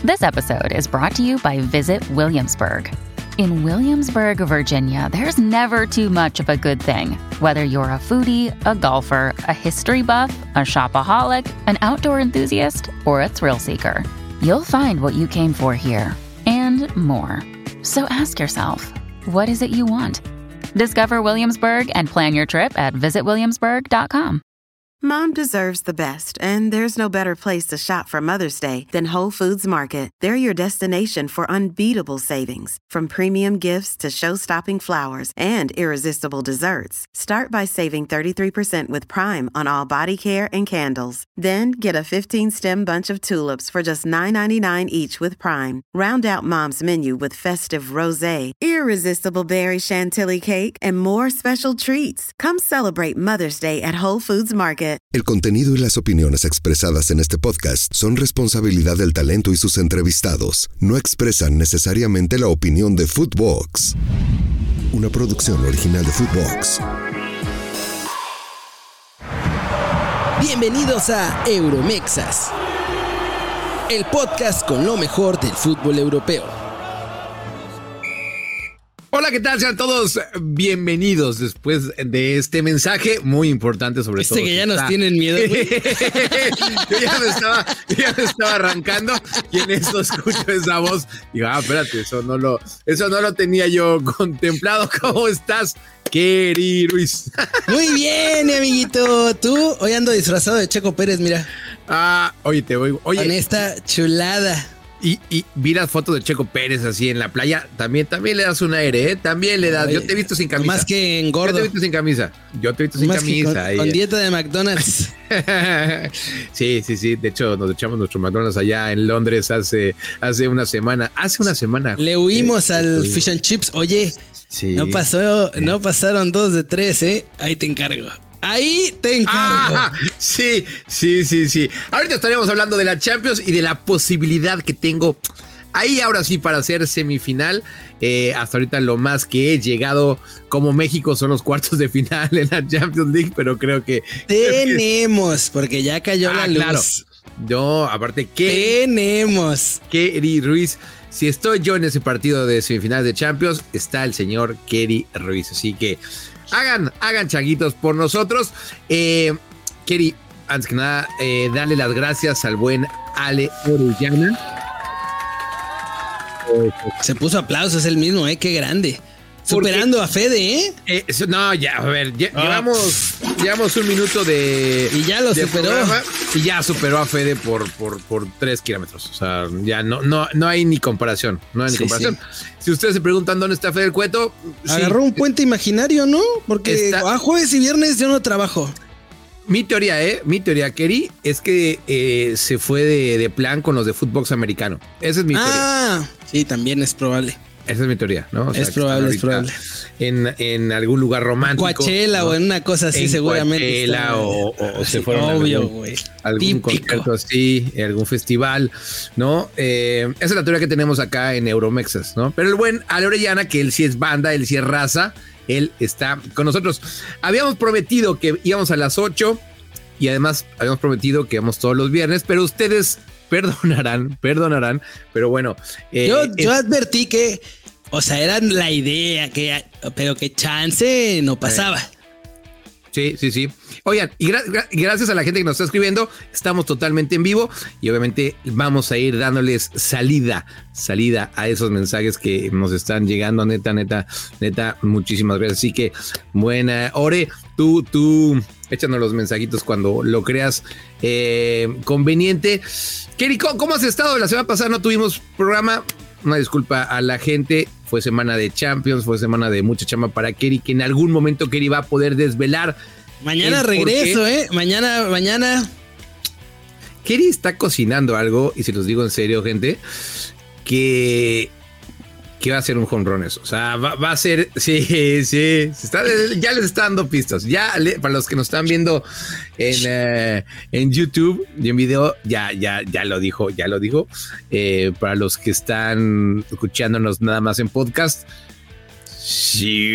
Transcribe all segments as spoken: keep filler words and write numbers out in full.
This episode is brought to you by Visit Williamsburg. In Williamsburg, Virginia, there's never too much of a good thing. Whether you're a foodie, a golfer, a history buff, a shopaholic, an outdoor enthusiast, or a thrill seeker, you'll find what you came for here and more. So ask yourself, what is it you want? Discover Williamsburg and plan your trip at visit williamsburg dot com. Mom deserves the best, and there's no better place to shop for Mother's Day than Whole Foods Market. They're your destination for unbeatable savings, from premium gifts to show-stopping flowers and irresistible desserts. Start by saving thirty-three percent with Prime on all body care and candles. Then get a fifteen-stem bunch of tulips for just nine ninety-nine each with Prime. Round out Mom's menu with festive rosé, irresistible berry chantilly cake, and more special treats. Come celebrate Mother's Day at Whole Foods Market. El contenido y las opiniones expresadas en este podcast son responsabilidad del talento y sus entrevistados. No expresan necesariamente la opinión de Footbox, una producción original de Footbox. Bienvenidos a Euromexas, el podcast con lo mejor del fútbol europeo. Hola, ¿qué tal? Sean todos bienvenidos después de este mensaje muy importante, sobre este todo. que ya está... nos tienen miedo, güey. yo, ya me estaba, yo ya me estaba arrancando y en esto escucho esa voz. Digo, ah, espérate, eso no lo, eso no lo tenía yo contemplado. ¿Cómo estás, Keri Ruiz? Muy bien, mi amiguito. Tú, hoy ando disfrazado de Checo Pérez, mira. Ah, oye, te voy. Oye, con esta chulada. Y, y vi las fotos de Checo Pérez así en la playa. También, también le das un aire, ¿eh? También le das. Ay, yo te he visto sin camisa. Más que engordo. Yo te he visto sin camisa. Yo te he visto sin más camisa. Con, con dieta de McDonald's. Sí, sí, sí. De hecho, nos echamos nuestro McDonald's allá en Londres hace, hace una semana. Hace una semana. Le huimos eh, al eh, fish and chips. Oye, sí. no pasó, sí. no pasaron dos de tres, ¿eh? Ahí te encargo. Ahí te encargo. Ah, sí, sí, sí, sí. Ahorita estaríamos hablando de la Champions y de la posibilidad que tengo ahí ahora sí para hacer semifinal. Eh, hasta ahorita lo más que he llegado como México son los cuartos de final en la Champions League, pero creo que... Tenemos, porque ya cayó ah, la luz. Claro. Yo, aparte, que... Tenemos. Keri Ruiz. Si estoy yo en ese partido de semifinales de Champions, está el señor Keri Ruiz. Así que... Hagan, hagan changuitos por nosotros. Eh, Keri, antes que nada, eh, darle las gracias al buen Ale Orellana. Se puso aplausos él mismo, ¿eh? Qué grande. Superando a Fede, ¿eh? eh no, ya, a ver, ya, oh. llevamos, llevamos un minuto de... Y ya lo de superó. Programa, y ya superó a Fede por, por, por tres kilómetros. O sea, ya no, no, no hay ni comparación. No hay ni sí, comparación. Sí. Si ustedes se preguntan dónde está Fede el Cueto... Agarró sí. un puente imaginario, ¿no? Porque está... a jueves y viernes yo no trabajo. Mi teoría, ¿eh? Mi teoría, Keri, es que eh, se fue de, de plan con los de Footbox americano. Esa es mi teoría. Ah, sí, también es probable. Esa es mi teoría, ¿no? O sea, es probable, es probable. En, en algún lugar romántico. Coachella, ¿no? O en una cosa así, en seguramente. Coachella o, o sí, se fueron obvio, a algún, güey. algún Típico. concierto así, algún festival, ¿no? Eh, esa es la teoría que tenemos acá en Euromexas, ¿no? Pero el buen Ale Orellana, que él sí es banda, él sí es raza, él está con nosotros. Habíamos prometido que íbamos a las ocho y además habíamos prometido que íbamos todos los viernes, pero ustedes perdonarán, perdonarán, pero bueno. Eh, yo, yo es, advertí que... O sea, era la idea, que, pero que chance no pasaba. Sí, sí, sí. Oigan, y gra- gra- gracias a la gente que nos está escribiendo, estamos totalmente en vivo y obviamente vamos a ir dándoles salida, salida a esos mensajes que nos están llegando, neta, neta, neta, muchísimas gracias. Así que, buena, Ore, tú, tú, échanos los mensajitos cuando lo creas eh, conveniente. Keri, ¿cómo has estado? La semana pasada no tuvimos programa. Una disculpa a la gente, fue semana de Champions, fue semana de mucha chamba para Keri, que en algún momento Keri va a poder desvelar. Mañana regreso, ¿eh? Mañana, mañana. Keri está cocinando algo, y se los digo en serio, gente, que, que va a ser un home run eso. O sea, va, va a ser, sí, sí, se está, ya les está dando pistas. Ya, le, para los que nos están viendo en, uh, en YouTube y en video, ya, ya, ya lo dijo, ya lo dijo. Eh, para los que están escuchándonos nada más en podcast, sí,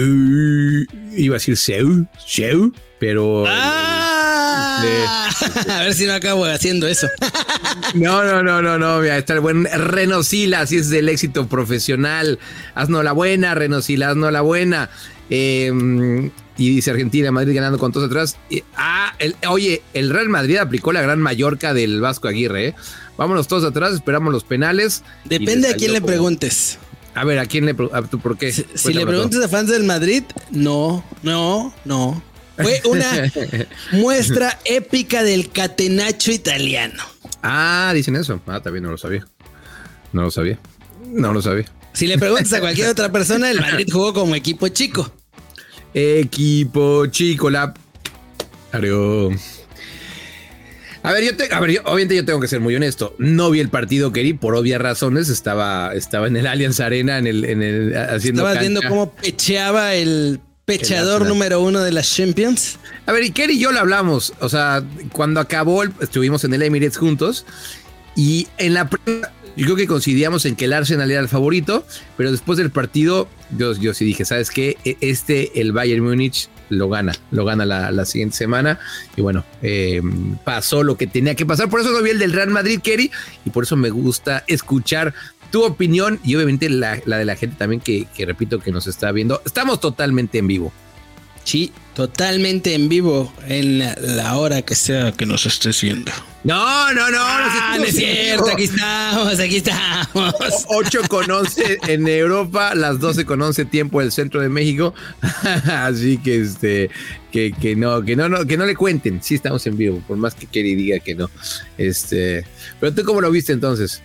iba a decir seu, seu, pero... ¡Ah! De, a ver si no acabo haciendo eso. No, no, no, no, no, mira, está el buen Reno Sila, así es del éxito profesional. Haznos la buena, Reno Sila, haznos la buena. Eh, y dice Argentina, Madrid ganando con todos atrás. Y, ah, el, oye, el Real Madrid aplicó la gran Mallorca del Vasco Aguirre, ¿eh? Vámonos todos atrás, esperamos los penales. Depende a quién le como... preguntes. A ver, ¿a quién le preguntas? ¿Por qué? Si, si le preguntas a fans del Madrid, no, no, no. Fue una muestra épica del catenaccio italiano. Ah, dicen eso. Ah, también no lo sabía. No lo sabía. No lo sabía. Si le preguntas a cualquier otra persona, el Madrid jugó como equipo chico. Equipo chico, la... Adiós. A ver, yo te, a ver, yo, obviamente yo tengo que ser muy honesto. No vi el partido, Keri, por obvias razones. Estaba, estaba en el Allianz Arena, en el, en el haciendo. Estabas viendo cómo pecheaba el pechador el número uno de las Champions. A ver, y Keri y yo lo hablamos. O sea, cuando acabó, el, estuvimos en el Emirates juntos. Y en la prueba, yo creo que coincidíamos en que el Arsenal era el favorito. Pero después del partido, yo, yo sí dije, ¿sabes qué? Este, el Bayern Múnich, lo gana, lo gana la, la siguiente semana. Y bueno, eh, pasó lo que tenía que pasar. Por eso no vi el del Real Madrid, Keri, y por eso me gusta escuchar tu opinión y obviamente la, la de la gente también que, que repito que nos está viendo. Estamos totalmente en vivo. Sí, totalmente en vivo en la, la hora que sea que nos estés viendo. No, no, no. Ah, no, no es cierto, aquí estamos, aquí estamos. ocho con once en Europa, las doce con once tiempo del centro de México. Así que este, que, que no, que no, no, que no le cuenten. Sí estamos en vivo, por más que Keri diga que no. Este, pero tú cómo lo viste entonces.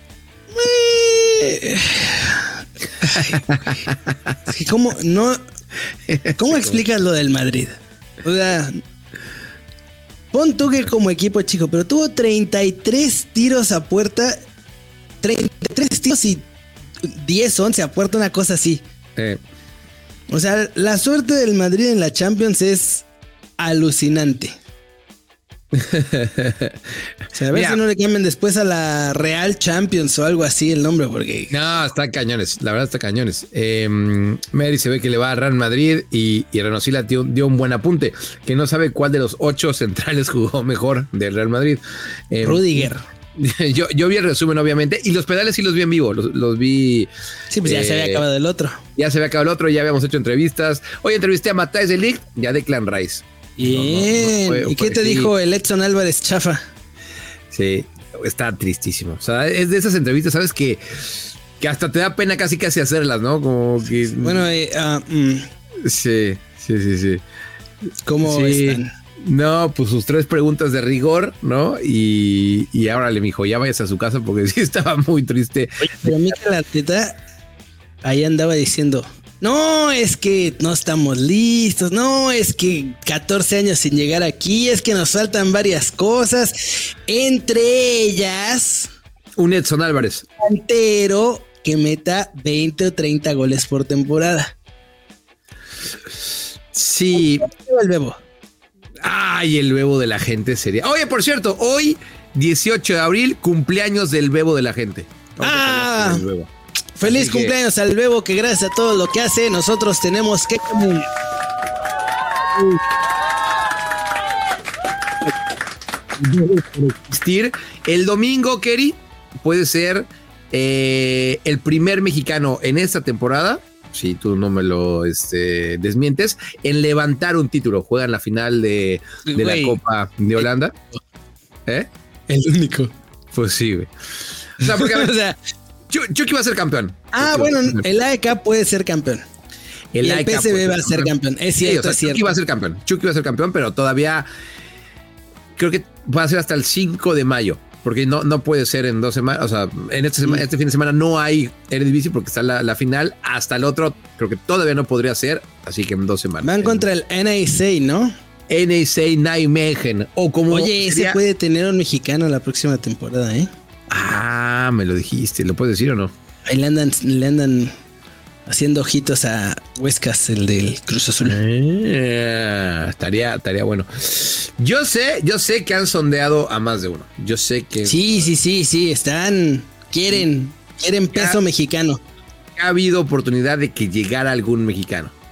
¿Cómo no? ¿Cómo explicas lo del Madrid? O sea, pon tú que como equipo chico, pero tuvo treinta y tres tiros a puerta, treinta y tres tiros y diez, once a puerta, una cosa así. Eh. O sea, la suerte del Madrid en la Champions es alucinante. O sea, a ver Mira, si no le cambian después a la Real Champions o algo así el nombre, porque... No, está cañones, la verdad está cañones. Eh, Mary se ve que le va a Real Madrid y, y Renosila dio, dio un buen apunte, que no sabe cuál de los ocho centrales jugó mejor del Real Madrid. Eh, Rudiger. Yo, yo vi el resumen, obviamente, y los pedales sí los vi en vivo, los, los vi... Sí, pues eh, ya se había acabado el otro. Ya se había acabado el otro, ya habíamos hecho entrevistas. Hoy entrevisté a Matthijs de Ligt y a Declan Rice. Bien. No, no, no fue, ¿Y qué te sí. dijo el Edson Álvarez Chafa? Sí, está tristísimo. O sea, es de esas entrevistas, ¿sabes? Que, que hasta te da pena casi casi hacerlas, ¿no? Como que... Bueno, eh, uh, mm. sí, sí, sí, sí. ¿Cómo sí. están? No, pues sus tres preguntas de rigor, ¿no? Y, y ahora le dijo, ya vayas a su casa porque sí estaba muy triste. Oye, pero Mikel Arteta ahí andaba diciendo... No, es que no estamos listos. No, es que catorce años sin llegar aquí. Es que nos faltan varias cosas. Entre ellas... Un Edson Álvarez. Un delantero que meta veinte o treinta goles por temporada. Sí. El bebo. Ay, el bebo de la gente sería... Oye, por cierto, hoy, dieciocho de abril, cumpleaños del bebo de la gente. Vamos ah... Feliz Así cumpleaños que... al Bebo, que gracias a todo lo que hace, nosotros tenemos que... existir. El domingo, Keri, puede ser eh, el primer mexicano en esta temporada, si tú no me lo este, desmientes, en levantar un título. Juega en la final de, de la Copa de Holanda. ¿Eh? El único. Pues sí, güey. O sea, porque a ver, o sea, Chucky va a ser campeón. Ah, bueno, el A E K puede ser campeón. El, el P S V va a ser campeón. Es cierto, sí, o sea, es cierto. Chucky va a ser campeón. Chucky va a ser campeón, pero todavía creo que va a ser hasta el cinco de mayo. Porque no, no puede ser en dos semanas. O sea, en este, sema, este fin de semana no hay Eredivisie porque está la, la final. Hasta el otro, creo que todavía no podría ser. Así que en dos semanas. Van contra el N A C, ¿no? N A C Nijmegen. O como. Oye, sería... ese puede tener un mexicano la próxima temporada, ¿eh? Ah, me lo dijiste. ¿Lo puedes decir o no? Ahí le andan, le andan haciendo ojitos a Huescas, el del Cruz Azul. Eh, estaría, estaría bueno. Yo sé, yo sé que han sondeado a más de uno. Yo sé que... Sí, sí, sí, sí. Están... Quieren, quieren peso ha, mexicano. Ha habido oportunidad de que llegara algún mexicano.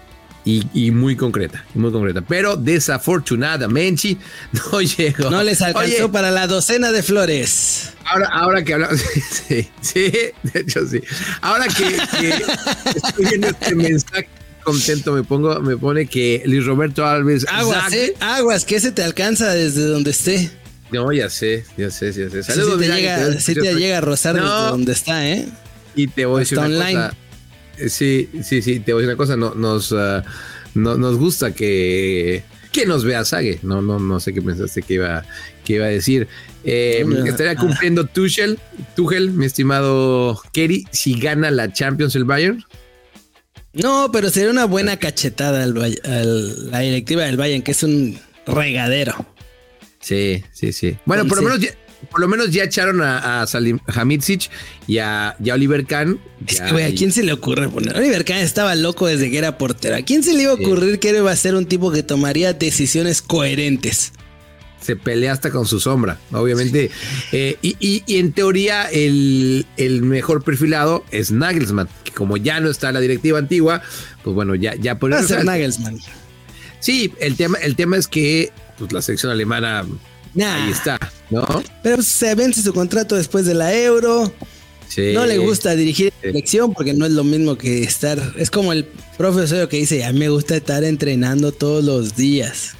y, y muy concreta, muy concreta. Pero desafortunadamente no llegó. No les alcanzó Oye, para la docena de flores. Ahora, ahora que hablamos, sí, sí, de hecho sí. Ahora que, que estoy viendo este mensaje, contento me pongo, me pone que Luis Roberto Alves. Aguas, eh, aguas, que se te alcanza desde donde esté. No, ya sé, ya sé, ya sé. Saludos, sí, si te, llega, te, si te llega a rozar no. desde donde está, ¿eh? Y te voy a decir una online. cosa. Sí, sí, sí, te voy a decir una cosa. No, nos, uh, no, nos gusta que, que nos vea Sague. No, no, no sé qué pensaste que iba, que iba a decir. Eh, no, estaría cumpliendo ah. Tuchel, Tuchel, mi estimado Kerry, si gana la Champions el Bayern. No, pero sería una buena cachetada al, al, la directiva del Bayern, que es un regadero. Sí, sí, sí. Bueno, por lo menos ya, por lo menos ya echaron a, a Salihamidzic y a, y a Oliver Kahn. Es que, güey, ¿a quién se le ocurre poner? Oliver Kahn estaba loco desde que era portero. ¿A quién se le iba a ocurrir sí. que iba a ser un tipo que tomaría decisiones coherentes? Se pelea hasta con su sombra, obviamente. Eh, y, y, y en teoría el, el mejor perfilado es Nagelsmann, que como ya no está la directiva antigua, pues bueno, ya, ya por Va a ser Nagelsmann. Sí, el tema, el tema es que pues, la selección alemana nah. ahí está, ¿no? Pero se vence su contrato después de la Euro. Sí. No le gusta dirigir sí. selección porque no es lo mismo que estar. Es como el profesor que dice: a mí me gusta estar entrenando todos los días.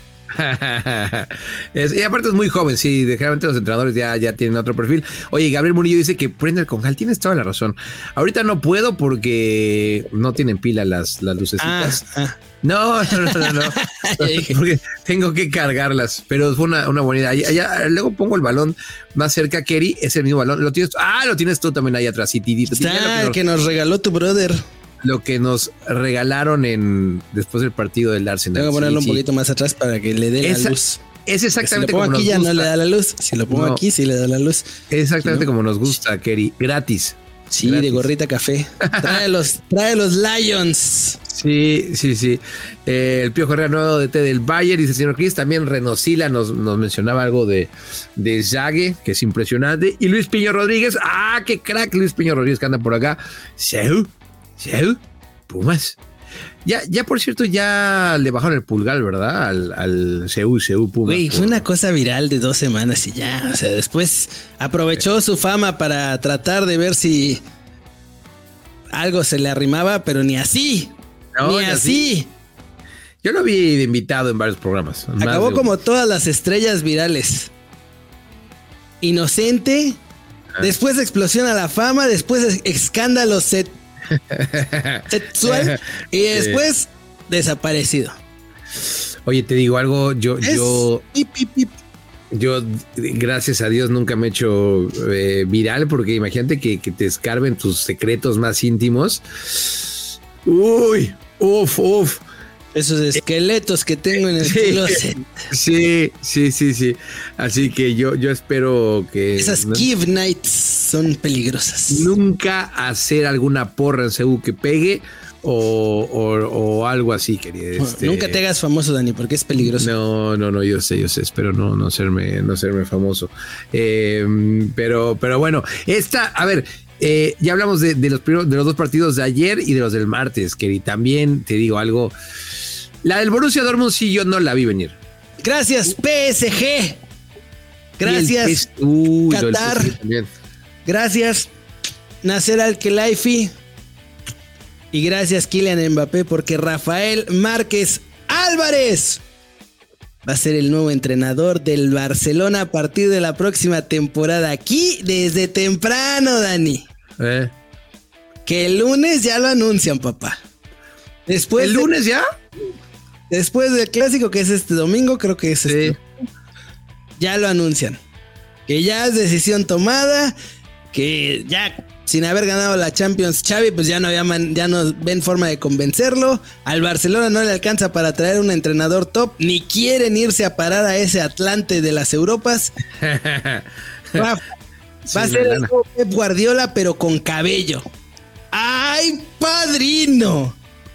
es, y aparte es muy joven, sí, generalmente los entrenadores ya, ya tienen otro perfil. Oye, Gabriel Murillo dice que prende el congal, tienes toda la razón. Ahorita no puedo porque no tienen pila las, las lucecitas. Ah, ah. No, no, no, no, no. Porque tengo que cargarlas, pero fue una, una buena idea. Allá, allá, luego pongo el balón más cerca, Kerry, es el mismo balón. ¿Lo tienes? Ah, lo tienes tú también ahí atrás. Sí, tidito, Está, que, nos, que nos regaló tu brother. Lo que nos regalaron en después del partido del Arsenal. Tengo que ponerlo sí, un poquito sí. más atrás para que le dé Esa, la luz. Es exactamente si lo pongo como aquí nos ya gusta. No le da la luz. Si lo pongo no. aquí sí le da la luz. Exactamente si no, como nos gusta, Kerry. Gratis. Sí, gratis. De gorrita café. Trae los, trae los Lions. Sí, sí, sí. Eh, el Piojo Herrera, nuevo D T del Bayern, dice el señor Cris. También Renosila nos, nos mencionaba algo de, de Zague, que es impresionante. Y Luis Piño Rodríguez. ¡Ah, qué crack! Luis Piño Rodríguez que anda por acá. Seu, Seu, Pumas. Ya, ya por cierto, ya le bajaron el pulgar, ¿verdad? Al, al C U, C U Pumas. Güey, fue una cosa viral de dos semanas y ya. O sea, después aprovechó su fama para tratar de ver si algo se le arrimaba, pero ni así. No, ni así. así. Yo lo vi de invitado en varios programas. Acabó de... como todas las estrellas virales. Inocente. Ah. Después explosión a la fama. Después escándalo set. sexual y después sí. desaparecido. Oye, te digo algo, yo es yo pip, pip, pip. yo gracias a Dios nunca me he hecho eh, viral, porque imagínate que, que te escarben tus secretos más íntimos. Uy, uf, uf. Esos esqueletos que tengo en el sí, closet. Sí, sí, sí, sí. Así que yo, yo espero que... Esas ¿no? Give Nights son peligrosas. Nunca hacer alguna porra en C U que pegue o, o, o algo así, querido. Este... Nunca te hagas famoso, Dani, porque es peligroso. No, no, no, yo sé, yo sé. Espero no, no, serme, no serme famoso. Eh, pero, pero bueno, esta, a ver... Eh, ya hablamos de, de, los primeros, de los dos partidos de ayer y de los del martes, que también te digo algo. La del Borussia Dortmund sí yo no la vi venir. Gracias P S G. Gracias el, uy, Qatar. Gracias Nasser Al-Khelaifi. Y gracias Kylian Mbappé, porque Rafael Márquez Álvarez va a ser el nuevo entrenador del Barcelona a partir de la próxima temporada. Aquí desde temprano, Dani. Eh. Que el lunes ya lo anuncian, papá. Después ¿El de, lunes ya? Después del clásico, que es este domingo, creo que es sí. este. Ya lo anuncian. Que ya es decisión tomada. Que ya, sin haber ganado la Champions, Xavi, pues ya no había man, ya no ven forma de convencerlo. Al Barcelona no le alcanza para traer un entrenador top, ni quieren irse a parar a ese Atlante de las Europas. Va, sí, va a ser el nuevo Pep Guardiola, pero con cabello. ¡Ay, padrino!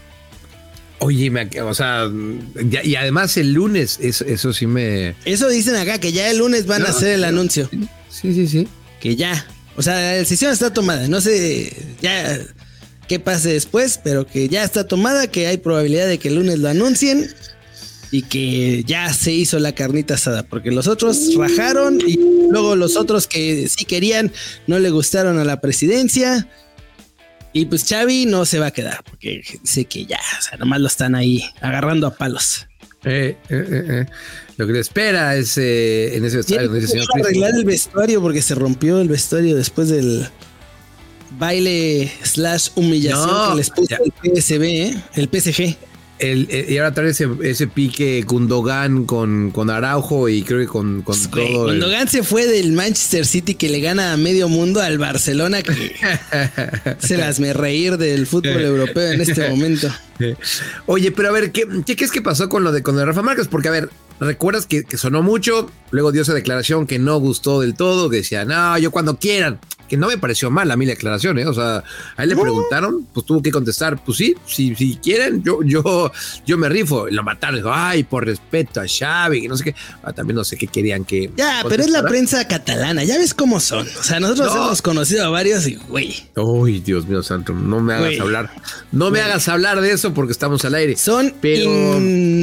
Oye, me, o sea, ya, y además el lunes, eso, eso sí me... Eso dicen acá, que ya el lunes van no, a hacer el no, anuncio. Sí, sí, sí. Que ya... O sea, la decisión está tomada, no sé, ya qué pase después, pero que ya está tomada, que hay probabilidad de que el lunes lo anuncien y que ya se hizo la carnita asada, porque los otros rajaron y luego los otros que sí querían no le gustaron a la presidencia y pues Xavi no se va a quedar, porque sé que ya, o sea, nomás lo están ahí agarrando a palos. Eh, eh, eh, eh. Lo que le espera es eh, en ese vestuario. Tiene que arreglar el vestuario porque se rompió el vestuario después del baile slash humillación no, que les puso ya. el P S V, ¿eh? El P S G. El, el, y ahora trae ese, ese pique Gundogan con, con Araujo y creo que con, con pues, todo. Güey, Gundogan el... se fue del Manchester City que le gana a medio mundo al Barcelona, que se las me reír del fútbol europeo en este momento. Oye, pero a ver, ¿qué, qué, qué es que pasó con lo de, con lo de Rafa Márquez? Porque a ver, recuerdas que, que sonó mucho, luego dio esa declaración que no gustó del todo, que decía, no, yo cuando quieran. Que no me pareció mal a mí la declaración, ¿eh? O sea, a él le preguntaron, pues tuvo que contestar, pues sí, si, si quieren, yo, yo, yo me rifo. Lo mataron, dijo, ay, por respeto a Xavi, que no sé qué. Ah, también no sé qué querían que... Ya, pero es la prensa catalana, ya ves cómo son. O sea, nosotros no. hemos conocido a varios y, güey. Uy, Dios mío santo, no me hagas wey. hablar. No me wey. hagas hablar de eso porque estamos al aire. Son pero...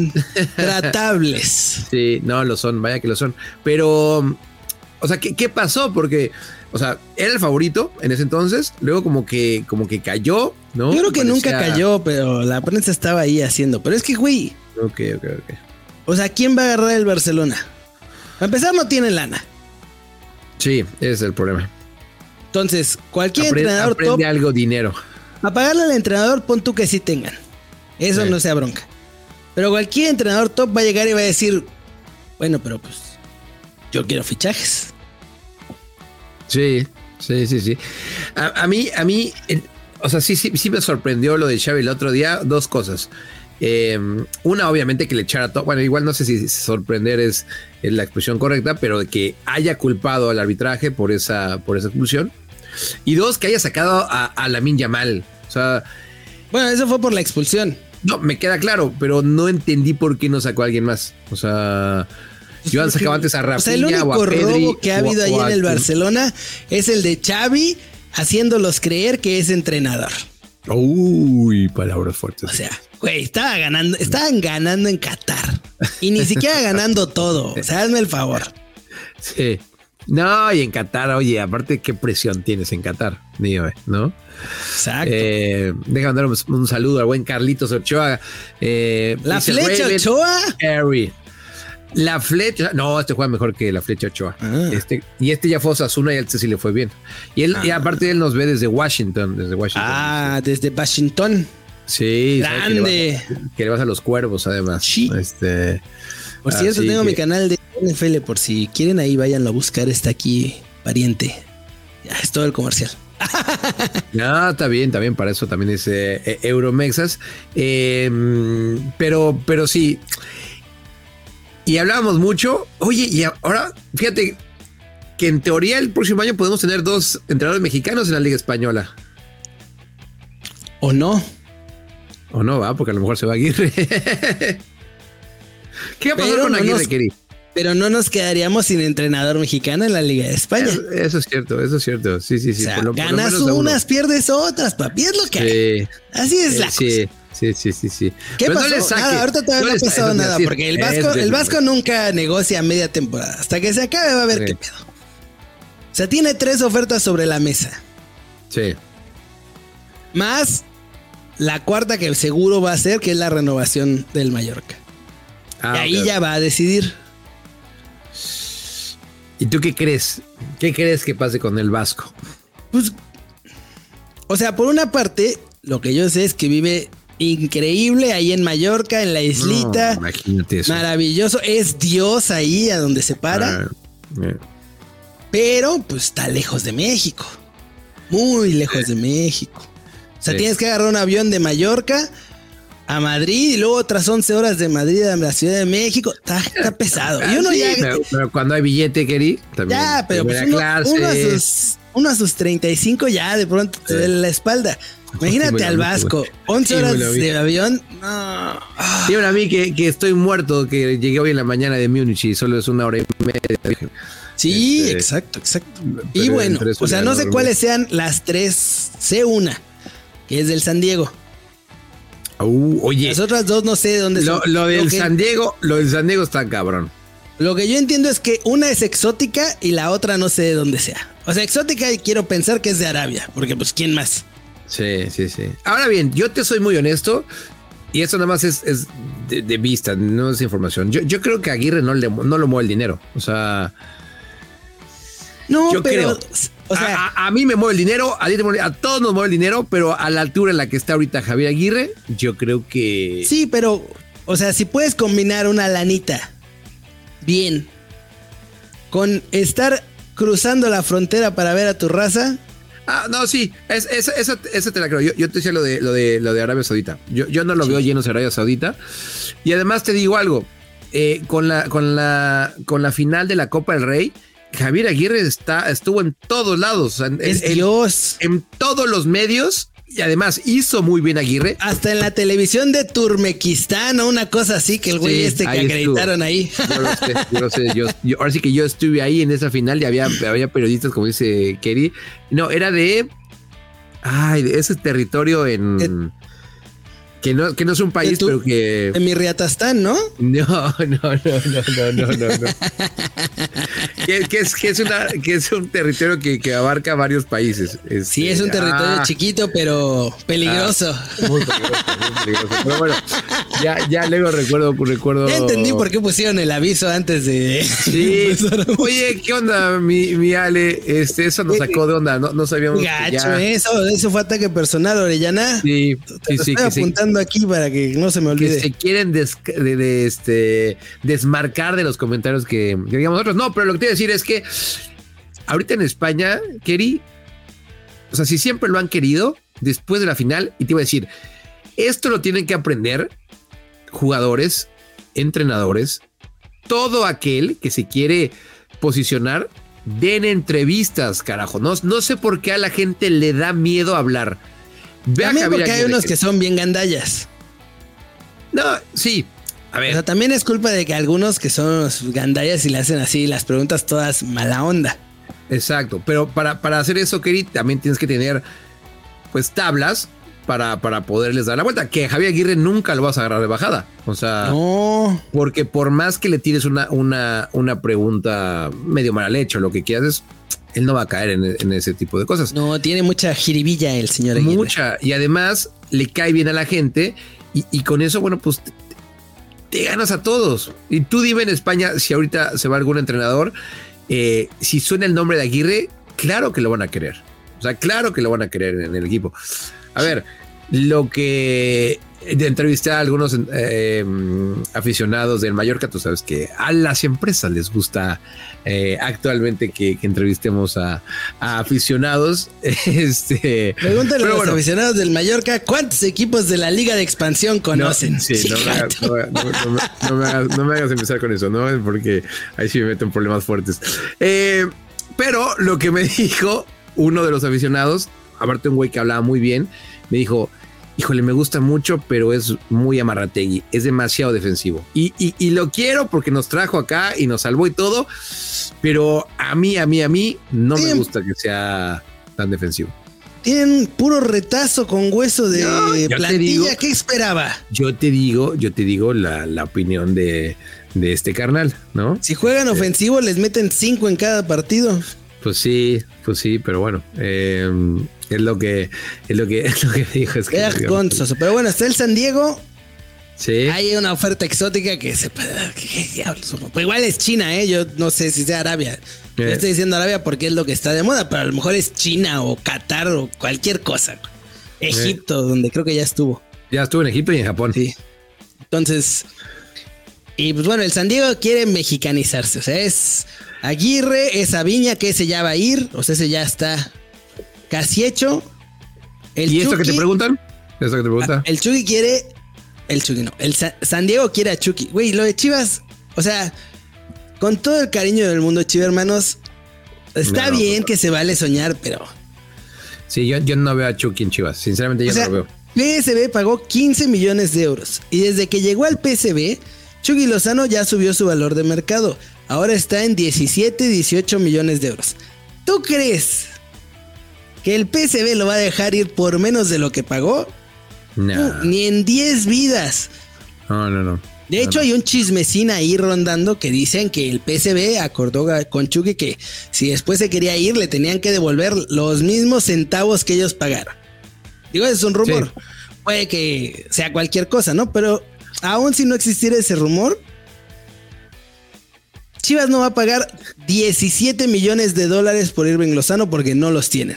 intratables. Sí, no, lo son, vaya que lo son. Pero, o sea, ¿qué, qué pasó? Porque... O sea, era el favorito en ese entonces, luego como que, como que cayó, ¿no? Yo creo que Parecía... nunca cayó, pero la prensa estaba ahí haciendo. Pero es que, güey. Ok, ok, ok. O sea, ¿quién va a agarrar el Barcelona? Para empezar, no tiene lana. Sí, ese es el problema. Entonces, cualquier aprende, entrenador aprende top... algo dinero. A pagarle al entrenador, pon tú que sí tengan. Eso sí. no sea bronca. Pero cualquier entrenador top va a llegar y va a decir, bueno, pero pues yo quiero fichajes. Sí, sí, sí, sí. A, a mí, a mí, el, o sea, sí, sí, sí me sorprendió lo de Xavi el otro día. Dos cosas. Eh, una, obviamente, que le echara todo. Bueno, igual no sé si sorprender es, es la expresión correcta, pero de que haya culpado al arbitraje por esa, por esa expulsión. Y dos, que haya sacado a, a Lamine Yamal. O sea, bueno, eso fue por la expulsión. No, me queda claro, pero no entendí por qué no sacó a alguien más. O sea. Yo han sacado antes a Rafinha, o sea, el único o a Pedri, robo que ha habido ahí en el Barcelona es el de Xavi haciéndolos creer que es entrenador. Uy, palabras fuertes. O sea, güey, estaba ganando, estaban ganando en Qatar y ni siquiera ganando todo. O sea, hazme el favor. Sí. No, y en Qatar, oye, aparte, ¿qué presión tienes en Qatar? Dime, ¿no? Exacto. Eh, déjame mandar un, un saludo al buen Carlitos Ochoa. Eh, La flecha Ochoa. Harry. La flecha, no, este juega mejor que la flecha Ochoa. Ah. Este, y este ya fue a Osasuna y a este sí le fue bien. Y él, ah. y aparte él nos ve desde Washington, desde Washington. Ah, sí. desde Washington. Sí, grande. Que le, vas, que le vas a los Cuervos, además. Sí. Este, por cierto, tengo que... mi canal de N F L, por si quieren ahí, váyanlo a buscar, está aquí, pariente. Ya, es todo el comercial. No, está bien, está bien, para eso también es eh, Euromexas. Eh, pero, pero sí. Y hablábamos mucho. Oye, y ahora, fíjate que en teoría el próximo año podemos tener dos entrenadores mexicanos en la Liga Española. ¿O no? O no, va, porque a lo mejor se va Aguirre. ¿Qué va a pasar con Aguirre, querido? Pero no nos quedaríamos sin entrenador mexicano en la Liga de España. Eso, eso es cierto, eso es cierto. Sí, sí, sí. O sea, por lo, ganas por lo unas, pierdes otras, papi. Es lo que hay. Sí, así es sí, la sí, cosa. Sí, sí, sí, sí. ¿Qué pero pasó? No le saque, nada, ahorita todavía no, no ha pasado nada, decir, porque el Vasco, el Vasco nunca negocia a media temporada. Hasta que se acabe va a ver sí. qué pedo. O sea, tiene tres ofertas sobre la mesa. Sí. Más la cuarta que seguro va a ser, que es la renovación del Mallorca. Ah, y ahí okay. ya va a decidir. ¿Y tú qué crees? ¿Qué crees que pase con el Vasco? Pues, o sea, por una parte, lo que yo sé es que vive increíble ahí en Mallorca, en la islita. No, imagínate eso. Maravilloso. Es Dios ahí a donde se para. Ah, yeah. Pero, pues, está lejos de México. Muy lejos de México. O sea, sí. tienes que agarrar un avión de Mallorca a Madrid y luego otras once horas de Madrid a la Ciudad de México. Está, está pesado. Ah, y uno sí, ya, pero, pero cuando hay billete, querí, también. Ya, pero pues uno, uno, a sus, uno a sus treinta y cinco ya de pronto te duele la espalda. Imagínate sí, al Vasco, once horas de avión. No. Sí, bueno, a mí que, que estoy muerto, que llegué hoy en la mañana de Múnich y solo es una hora y media. Sí, este, exacto, exacto. Y bueno, o sea, no sé cuáles sean las tres. Sé una. y es del San Diego. Uh, oye. Las otras dos no sé de dónde lo, son. Lo del lo que, San Diego, lo del San Diego está cabrón. Lo que yo entiendo es que una es exótica y la otra no sé de dónde sea. O sea, exótica y quiero pensar que es de Arabia, porque pues ¿quién más? Sí, sí, sí. Ahora bien, yo te soy muy honesto y eso nada más es, es de, de vista, no es información. Yo, yo creo que a Aguirre no, le, no lo mueve el dinero. O sea... No, yo pero... creo. O sea, a, a, a mí me mueve el dinero, a, a todos nos mueve el dinero, pero a la altura en la que está ahorita Javier Aguirre, yo creo que... Sí, pero, o sea, si puedes combinar una lanita bien con estar cruzando la frontera para ver a tu raza... Ah, no, sí, es, es, esa, esa te la creo. Yo, yo te decía lo de, lo de, lo de Arabia Saudita. Yo, yo no lo sí. veo lleno de Arabia Saudita. Y además te digo algo, eh, con, la, con, la, con la final de la Copa del Rey, Javier Aguirre está, estuvo en todos lados. En, es en, Dios. En todos los medios. Y además hizo muy bien Aguirre. Hasta en la televisión de Turmequistán o una cosa así que el güey sí, este que ahí acreditaron estuvo. Ahí. Yo lo sé, yo lo sé. Yo, yo, ahora sí que yo estuve ahí en esa final y había, había periodistas, como dice Kerry. No, era de... Ay, de ese territorio en... De, que, no, que no es un país, tu, pero que... En Mirriatastán, ¿no? No, no, no, no, no, no, no. no. que, que, es, que, es una, que es un territorio que, que abarca varios países. Este, sí, es un territorio ah, chiquito, pero peligroso. Ah, muy peligroso, muy peligroso. Pero bueno, ya, ya luego recuerdo, recuerdo. Ya entendí por qué pusieron el aviso antes de. Sí. Oye, ¿qué onda, mi, mi Ale? Este, eso nos sacó de onda, no, no sabíamos. Gacho, ya... eso, eso fue ataque personal, Orellana. Sí, sí, Te sí. Estoy apuntando sí. aquí para que no se me olvide. Que se quieren des, de, de, este, desmarcar de los comentarios que, que digamos nosotros. No, pero lo que te voy a decir es que ahorita en España, Kerry, o sea, si siempre lo han querido, después de la final, y te iba a decir, esto lo tienen que aprender jugadores, entrenadores, todo aquel que se quiere posicionar, den entrevistas, carajo. No, no sé por qué a la gente le da miedo hablar. Ve también porque hay unos que son bien gandallas. No, sí. A ver. O sea, también es culpa de que algunos que son gandallas y le hacen así las preguntas todas mala onda. Exacto, pero para, para hacer eso, Kerry, también tienes que tener pues tablas para, para poderles dar la vuelta. Que Javier Aguirre nunca lo vas a agarrar de bajada. O sea, no. Porque por más que le tires una, una, una pregunta medio mal hecha, lo que quieras, él no va a caer en, en ese tipo de cosas. No, tiene mucha jiribilla el señor Aguirre. Mucha, y además le cae bien a la gente y, y con eso, bueno, pues te, te ganas a todos. Y tú dime en España, si ahorita se va algún entrenador, eh, si suena el nombre de Aguirre, claro que lo van a querer. O sea, claro que lo van a querer en el equipo. A ver, lo que... De entrevistar a algunos eh, aficionados del Mallorca, tú sabes que a las empresas les gusta eh, actualmente que, que entrevistemos a, a aficionados. Este, Pregúntale a los bueno, aficionados del Mallorca cuántos equipos de la Liga de Expansión conocen. No, sí, sí, no, me hagas, no, no, no, no, me hagas, no me hagas empezar con eso, ¿no? Porque ahí sí me meto en problemas fuertes. Eh, pero lo que me dijo uno de los aficionados, aparte un güey que hablaba muy bien, me dijo... Híjole, me gusta mucho, pero es muy amarrategui. Es demasiado defensivo. Y, y, y lo quiero porque nos trajo acá y nos salvó y todo. Pero a mí, a mí, a mí no Tienen, me gusta que sea tan defensivo. Tienen puro retazo con hueso de no, plantilla. Digo, ¿qué esperaba? Yo te digo, yo te digo la, la opinión de, de este carnal, ¿no? Si juegan eh, ofensivo, les meten cinco en cada partido. Pues sí, pues sí, pero bueno. Eh, Es lo que es lo que es lo que dijo. Es que Gonzoso. Pero bueno, está el San Diego. Sí. Hay una oferta exótica que se puede. ¿Qué diablos? Pues igual es China, ¿eh? Yo no sé si sea Arabia. Eh. Yo estoy diciendo Arabia porque es lo que está de moda, pero a lo mejor es China o Qatar o cualquier cosa. Egipto, eh. donde creo que ya estuvo. Ya estuvo en Egipto y en Japón. Sí. Entonces. Y pues bueno, el San Diego quiere mexicanizarse. O sea, es Aguirre, es Aviña, que ese ya va a ir. O sea, ese ya está casi hecho. El ¿Y esto Chucky, que te preguntan? ¿Esto que te preguntan? El Chucky quiere... El Chucky no. El Sa- San Diego quiere a Chucky. Güey, lo de Chivas... O sea, con todo el cariño del mundo, Chivas, hermanos... Está no, bien no, no. que se vale soñar, pero... Sí, yo, yo no veo a Chucky en Chivas. Sinceramente, yo o sea, no lo veo. P S V pagó quince millones de euros. Y desde que llegó al P S V, Chucky Lozano ya subió su valor de mercado. Ahora está en diecisiete, dieciocho millones de euros. ¿Tú crees que el P S V lo va a dejar ir por menos de lo que pagó. No. Uh, ni en diez vidas. No, no, no. De hecho, no, no. hay un chismecín ahí rondando que dicen que el P S V acordó con Chucky que si después se quería ir, le tenían que devolver los mismos centavos que ellos pagaron. Digo, es un rumor. Sí. Puede que sea cualquier cosa, ¿no? Pero aún si no existiera ese rumor, Chivas no va a pagar diecisiete millones de dólares por Irving Lozano porque no los tienen.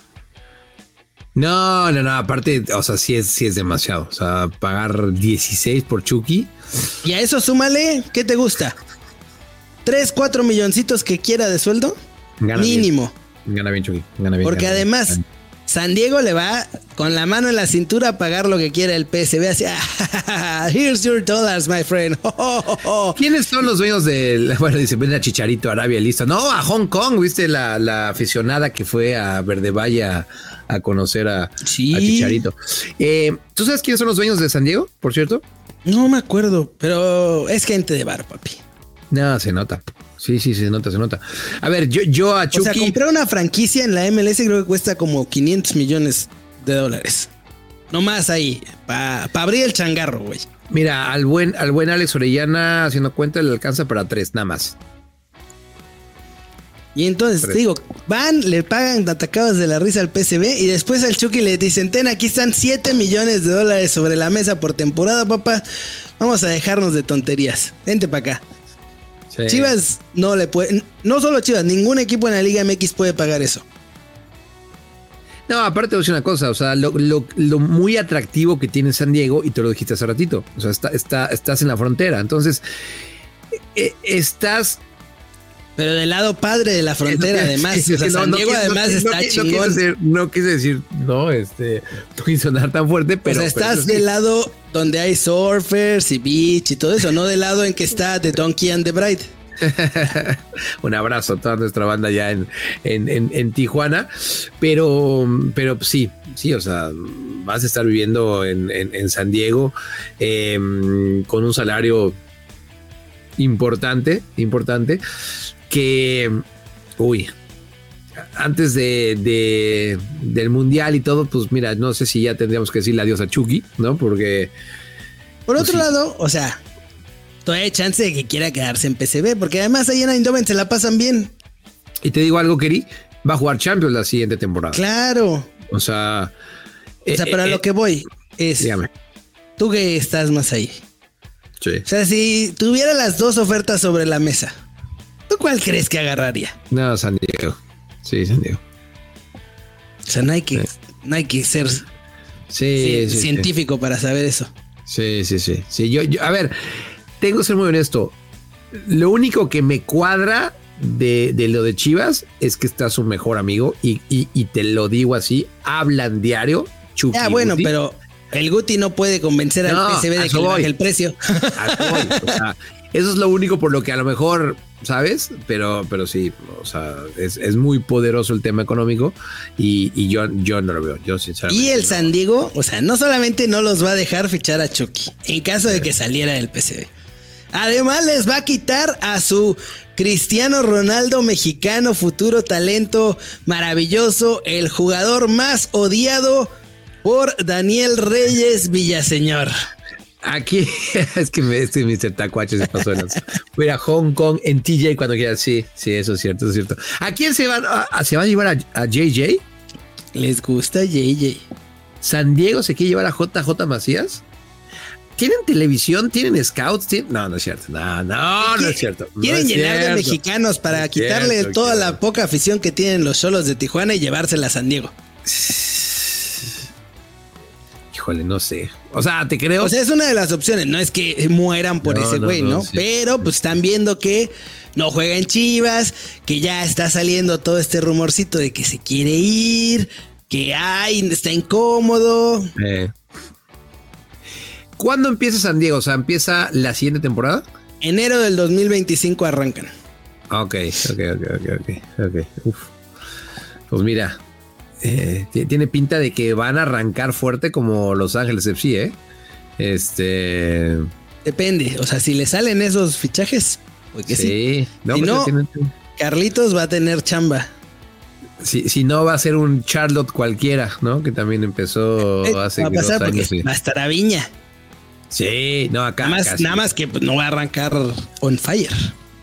No, no, no, aparte, o sea, sí es, sí es demasiado. O sea, pagar dieciséis por Chucky. Y a eso súmale, ¿qué te gusta? ¿tres, cuatro milloncitos que quiera de sueldo? Gana mínimo. Bien. Gana bien, Chucky. Gana bien. Porque gana además, bien. San Diego le va con la mano en la cintura a pagar lo que quiera el P S V. Así, ah, here's your dollars, my friend. Oh, oh, oh. ¿Quiénes son los dueños del... Bueno, dice, ven a Chicharito, Arabia, listo. No, a Hong Kong, ¿viste? La, la aficionada que fue a Verde Valle a, a conocer a, sí. a Chicharito. Eh, ¿Tú sabes quiénes son los dueños de San Diego, por cierto? No me acuerdo, pero es gente de bar, papi. No, se nota. Sí, sí, se nota, se nota. A ver, yo, yo a Chucky... O sea, comprar una franquicia en la M L S creo que cuesta como quinientos millones de dólares. No más ahí, para pa abrir el changarro, güey. Mira, al buen, al buen Alex Orellana, haciendo cuenta, le alcanza para tres, nada más. Y entonces, te digo, van, le pagan atacados de la risa al P S V y después al Chucky le dicen, ten, aquí están siete millones de dólares sobre la mesa por temporada, papá. Vamos a dejarnos de tonterías. Vente para acá. Sí. Chivas no le puede, no solo Chivas, ningún equipo en la Liga M X puede pagar eso. No, aparte te voy a decir una cosa, o sea, lo, lo, lo muy atractivo que tiene San Diego, y te lo dijiste hace ratito, o sea, está, está, estás en la frontera, entonces eh, estás... Pero del lado padre de la frontera, además. O sea, San Diego, además, está chingón. No quise decir, no, este, no quise sonar tan fuerte, pero. O sea, estás del lado donde hay surfers y beach y todo eso, no del lado en que está The Donkey and the Bride. Un abrazo a toda nuestra banda ya en, en, en, en Tijuana. Pero, pero sí, sí, o sea, vas a estar viviendo en, en, en San Diego eh, con un salario importante, importante. Que, uy, antes de, de del mundial y todo, pues mira, no sé si ya tendríamos que decirle adiós a Chucky, ¿no? Porque... Por pues, otro sí. lado, o sea, todavía hay chance de que quiera quedarse en P S V, porque además ahí en Eindhoven se la pasan bien. Y te digo algo, Keri, va a jugar Champions la siguiente temporada. Claro. O sea... O sea, eh, pero a eh, lo que voy es... Dígame. Tú que estás más ahí. Sí. O sea, si tuviera las dos ofertas sobre la mesa, ¿tú cuál crees que agarraría? No, San Diego. Sí, San Diego. O sea, no hay que, sí. no hay que ser sí, sí, sí, científico sí. para saber eso. Sí, sí, sí. sí yo, yo, a ver, tengo que ser muy honesto. Lo único que me cuadra de, de lo de Chivas es que está su mejor amigo y, y, y te lo digo así, hablan diario. Chucky, ah, bueno, Guti. pero el Guti no puede convencer al no, P S V de que le baje el precio. Voy, o sea, eso es lo único por lo que a lo mejor, ¿sabes? Pero, pero sí, o sea, es, es muy poderoso el tema económico y, y yo, yo no lo veo, yo sinceramente. Y el no. San Diego, o sea, no solamente no los va a dejar fichar a Chucky en caso de que saliera del P S V. Además les va a quitar a su Cristiano Ronaldo mexicano, futuro talento maravilloso, el jugador más odiado por Daniel Reyes Villaseñor. Aquí es que me, este mister Tacuache se pasó en voy a ir a Hong Kong en T J cuando quiera. Sí, sí, eso es cierto, eso es cierto. ¿A quién se van a, se van a llevar a, a J J? Les gusta J J. ¿San Diego se quiere llevar a J J Macías? ¿Tienen televisión? ¿Tienen scouts? ¿Tienen? No, no es cierto. No, no, no es cierto. No Quieren es llenar cierto. de mexicanos para es quitarle cierto, toda claro. la poca afición que tienen los Xolos de Tijuana y llevársela a San Diego. Híjole, no sé. O sea, te creo. O sea, es una de las opciones. No es que mueran por No, ese no, güey, ¿no? no, ¿no? sí. Pero pues están viendo que no juega en Chivas, que ya está saliendo todo este rumorcito de que se quiere ir, que ay, está incómodo. Eh. ¿Cuándo empieza San Diego? O sea, ¿empieza la siguiente temporada? Enero del dos mil veinticinco arrancan. Ok, ok, ok, ok, ok. okay. Uf. Pues mira, eh, tiene pinta de que van a arrancar fuerte como Los Ángeles F C, ¿eh? Este... Depende, o sea, si le salen esos fichajes, porque sí. sí. No, si pues no, tiene... Carlitos va a tener chamba. Si, si no va a ser un Charlotte cualquiera, ¿no? Que también empezó Eh, hace va a pasar dos porque años. Sí. va a estar a Viña. Sí, no, acá. Nada más, acá sí. nada más que pues, no va a arrancar on fire.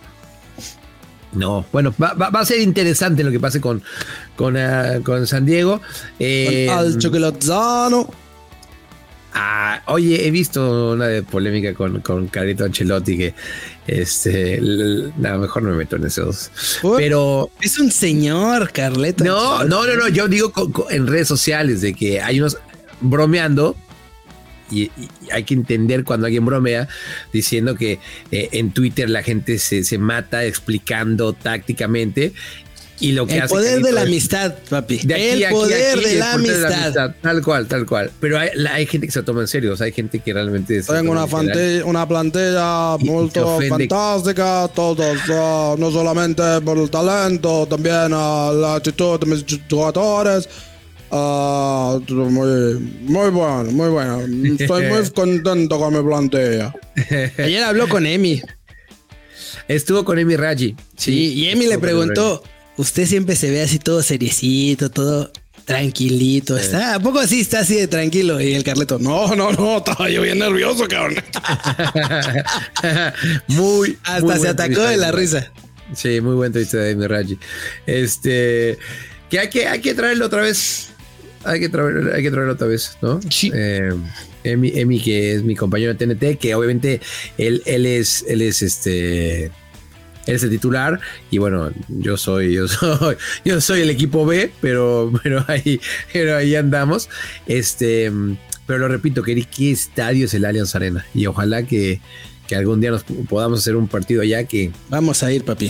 No, bueno, va, va, va a ser interesante lo que pase con, con, uh, con San Diego. Eh, Con Al Chocolozano. ah, oye, he visto una de polémica con, con Carlito Ancelotti que este, l- a lo mejor no me meto en esos. ¿Por? Pero Es un señor, Carleto. no, Ancelotti. no, no, no, yo digo con- con- en redes sociales de que hay unos bromeando. Y, y hay que entender cuando alguien bromea diciendo que eh, en Twitter la gente se, se mata explicando tácticamente y lo que El hace poder Carlito de la es- amistad, papi. de aquí, el aquí, poder aquí, de el la poder amistad. tal cual, tal cual. Pero hay, la- hay gente que se toma en serio, o sea, hay gente que realmente se Tengo toma una, en literal. fante- una plantilla Y- y muy te ofende. fantástica, todos, ah, no solamente por el talento, también ah, la actitud de mis jugadores. Ah, muy, muy bueno, muy bueno. Estoy muy contento con mi plantilla. Ayer habló con Emi. Estuvo con Emi Raji. Sí, y Emi le estuvo con preguntó, usted siempre se ve así todo seriecito, todo tranquilito. ¿Está? ¿A poco así está así de tranquilo? Y el Carleto, no, No, no, no, estaba yo bien nervioso, cabrón. muy hasta muy se buen atacó tweet de la Emi risa. Raji. Sí, muy buen tweet de Emi Raji. Este, que hay que, hay que traerlo otra vez. Hay que traerlo, hay que traerlo otra vez, ¿no? Sí. Eh, Emi, Emi, que es mi compañero de T N T, que obviamente él, él es, él es este. Él es el titular y bueno, yo soy, yo soy, yo soy el equipo B, pero, pero ahí, pero ahí andamos. Este, pero lo repito, que qué estadio es el Allianz Arena y ojalá que, que algún día nos podamos hacer un partido allá que Vamos a ir, papi.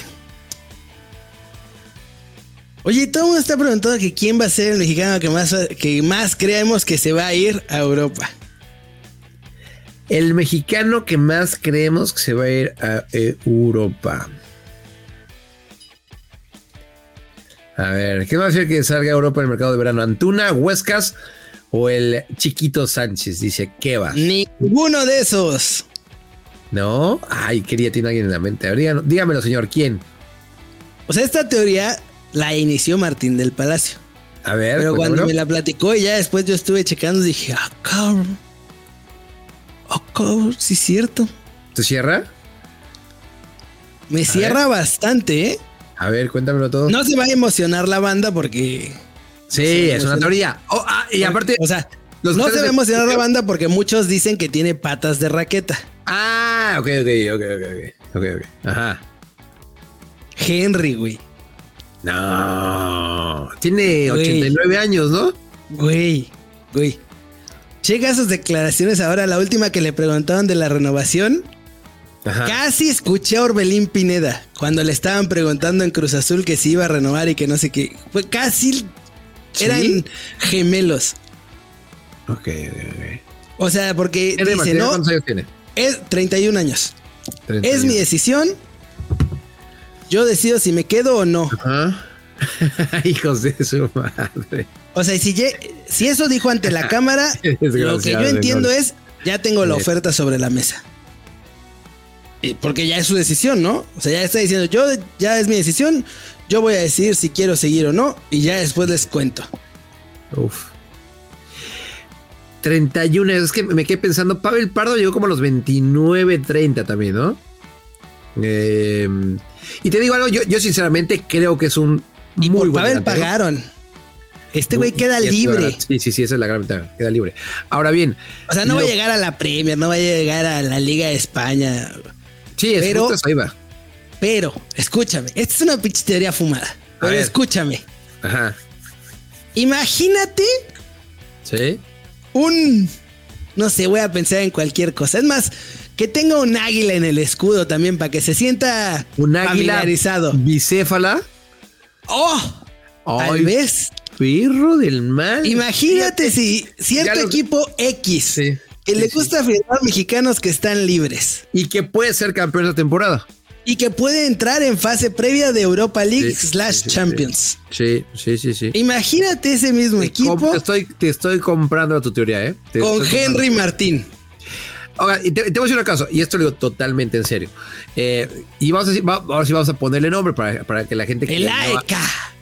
Oye, todo el mundo está preguntando que quién va a ser el mexicano que más, que más creemos que se va a ir a Europa. el mexicano que más creemos que se va a ir a Europa. A ver, ¿qué va a hacer que salga a Europa en el mercado de verano? ¿Antuna, Huescas o el Chiquito Sánchez? Dice, ¿qué va? Ninguno de esos. ¿No? Ay, quería tiene alguien en la mente. A ver, díganos- dígamelo, señor, ¿quién? O sea, esta teoría la inició Martín del Palacio. A ver, Pero cuando cuéntamelo. me la platicó y ya después yo estuve checando, dije, ah, cabrón. Ah, cabrón, sí es cierto. ¿Te cierra? Me cierra bastante, ¿eh? A ver, cuéntamelo todo. No se va a emocionar la banda porque... sí, se es una emociona. teoría. Oh, ah, y aparte, O sea, los no ustedes se va a de- emocionar la banda porque muchos dicen que tiene patas de raqueta. ah, ok, ok, ok, ok, ok, ok. Ajá. Henry, güey. No, tiene Güey. ochenta y nueve años, ¿no? Güey, güey. Checa sus declaraciones ahora, la última que le preguntaron de la renovación. Ajá. Casi escuché a Orbelín Pineda cuando le estaban preguntando en Cruz Azul que si iba a renovar y que no sé qué. Fue casi... ¿Sí? Eran gemelos. Ok, ok, ok. O sea, porque Henry dice, Martínez, no, ¿cuántos años tiene? es treinta y un años. treinta y uno. Es mi decisión. Yo decido si me quedo o no. Ajá. Hijos de su madre. O sea, si, ye- si eso dijo ante la cámara, lo que Desgraciado, yo entiendo señor. es, ya tengo la Sí. oferta sobre la mesa. Y porque ya es su decisión, ¿no? O sea, ya está diciendo, yo ya es mi decisión, yo voy a decidir si quiero seguir o no, y ya después les cuento. Uf. treinta y uno, es que me quedé pensando, Pavel Pardo llegó como a los veintinueve, treinta también, ¿no? Eh, y te digo algo, yo, yo sinceramente creo que es un Y muy por buen Pavel delantero. pagaron. Este güey queda Y es libre. verdad. Sí, sí, sí, esa es la gran ventaja, queda libre. Ahora bien. O sea, no va a lo- llegar a la Premier, no va a llegar a la Liga de España. Sí, es pero- justo eso, ahí va. Pero, escúchame, esta es una pinche teoría fumada. Pero ver. escúchame. Ajá. Imagínate Sí. un... No sé, voy a pensar en cualquier cosa. Es más, que tenga un águila en el escudo también para que se sienta Un águila familiarizado. bicéfala. ¡Oh! Tal Ay, vez. Perro del mal. Imagínate si cierto Ya lo- equipo X Sí, que sí, le sí. gusta firmar mexicanos que están libres Y que puede ser campeón esta temporada. y que puede entrar en fase previa de Europa League Sí, slash sí, sí, Champions. Sí, sí, sí, sí. Imagínate ese mismo Te equipo comp- Te estoy, te estoy comprando tu teoría, ¿eh? Te con estoy comprando. Henry Martín. Ahora, y te, te voy a decir una cosa, y esto lo digo totalmente en serio. Eh, y vamos a decir, va- ahora sí vamos a ponerle nombre para, para que la gente que El no ha- A E K.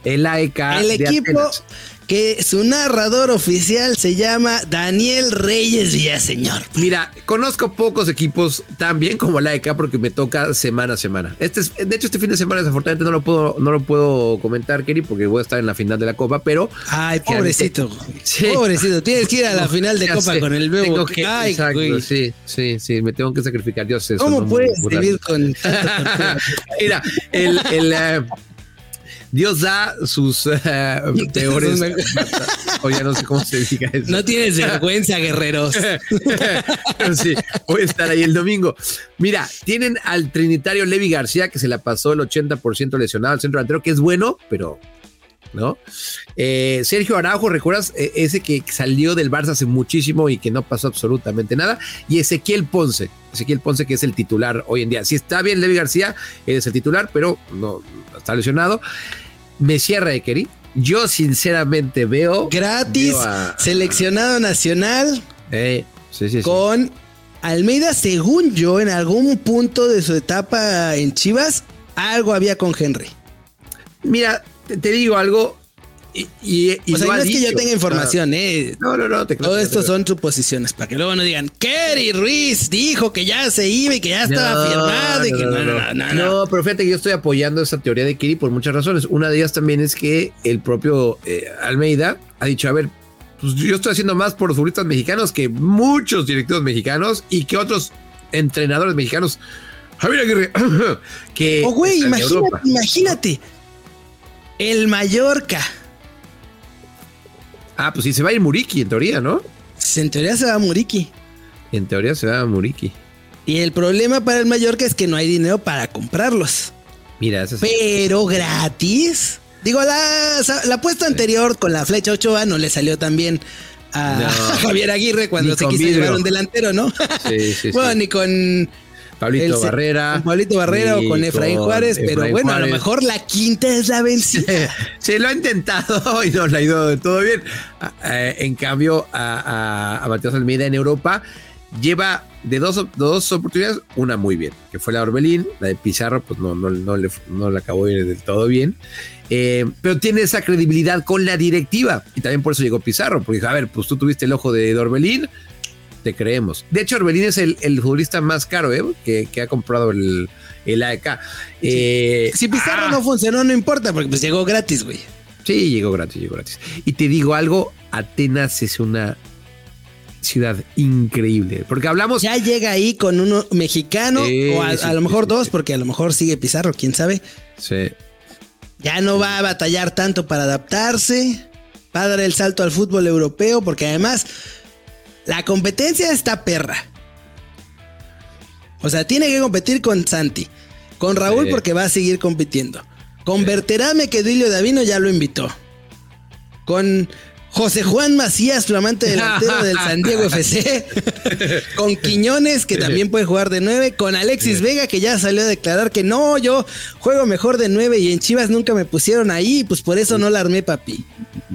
El A E K. El de equipo Atenas. que su narrador oficial se llama Daniel Reyes Villaseñor. Mira, conozco pocos equipos tan bien como el A E K porque me toca semana a semana. Este es, de hecho, este fin de semana desafortunadamente no lo puedo, no lo puedo comentar, Kerry, porque voy a estar en la final de la Copa, pero... Ay, pobrecito. Sí. Pobrecito, tienes que ir a la final de Ya Copa sé, con el Bebo. tengo que- Ay, exacto, güey. sí, sí, sí, me tengo que sacrificar. Dios, eso ¿Cómo no me puedes ocurre. vivir con tanta tortura? Mira, el, el, eh, Dios da sus uh, peores. O ya no sé cómo se diga eso. No tienes vergüenza, guerreros. Pero sí, voy a estar ahí el domingo. Mira, tienen al trinitario Levi García, que se la pasó el ochenta por ciento lesionado al centro delantero, que es bueno, pero ¿no? Eh, Sergio Araujo, ¿recuerdas? Eh, ese que salió del Barça hace muchísimo y que no pasó absolutamente nada. Y Ezequiel Ponce, Ezequiel Ponce, que es el titular hoy en día. Si está bien Levi García, es el titular, pero no está lesionado. Me cierra Ekeri. Yo sinceramente veo... Gratis, veo a- seleccionado nacional Eh, sí, sí, sí. con Almeida, según yo, en algún punto de su etapa en Chivas, algo había con Henry. Mira, te, te digo algo. Y, y, y O sea, lo no ha es que yo dicho. tenga información, eh. No, no, no. Te Todo esto son suposiciones, para que luego no digan, Kerry Ruiz dijo que ya se iba y que ya estaba firmado y que no, no, no, no, no. No, pero fíjate que yo estoy apoyando esa teoría de Kiri por muchas razones. Una de ellas también es que el propio eh, Almeida ha dicho, a ver, pues yo estoy haciendo más por los futbolistas mexicanos que muchos directivos mexicanos y que otros entrenadores mexicanos. Javier Aguirre, que... Oh, güey, están en imagínate, Europa. imagínate. El Mallorca. Ah, pues sí, se va a ir Muriqui, en teoría, ¿no? En teoría se va a Muriqui. En teoría se va a Muriqui. Y el problema para el Mallorca es que no hay dinero para comprarlos. Mira, eso es... Pero gratis. Digo, la, la apuesta anterior con la flecha Ochoa no le salió tan bien a No. Javier Aguirre cuando Ni se con quiso vidrio. llevar un delantero, ¿no? Sí, sí, bueno, sí. ni con Pablito el- Barrera. con Pablito Barrera ni o con Efraín Juárez, pero Efraín bueno, a Juárez. lo mejor la quinta es la vencida. Se lo ha intentado y no le ha ido de todo bien. Eh, en cambio, a, a, a Matías Almeida en Europa lleva de dos, dos oportunidades, una muy bien, que fue la de Orbelín, la de Pizarro, pues no, no, no, le, no le acabó de ir del todo bien. Eh, pero tiene esa credibilidad con la directiva y también por eso llegó Pizarro, porque dijo, a ver, pues tú tuviste el ojo de Orbelín, te creemos. De hecho, Orbelín es el, el futbolista más caro ¿eh? que, que ha comprado el, el A E K. Eh, Si Pizarro ah, no funcionó, no importa, porque pues llegó gratis, güey. Sí, llegó gratis, llegó gratis. Y te digo algo, Atenas es una ciudad increíble, porque hablamos... Ya llega ahí con uno mexicano, Sí, o a, sí, a lo sí, mejor sí, dos, sí. porque a lo mejor sigue Pizarro, quién sabe. Sí. Ya no va a batallar tanto para adaptarse, va a dar el salto al fútbol europeo, porque además la competencia está perra. O sea, tiene que competir con Santi, con Raúl Sí. porque va a seguir compitiendo. Con Berterame, que Duilio Davino ya lo invitó. Con José Juan Macías, flamante delantero del San Diego F C. Con Quiñones, que también puede jugar de nueve. Con Alexis Vega, que ya salió a declarar que no, yo juego mejor de nueve y en Chivas nunca me pusieron ahí, pues por eso no la armé, papi.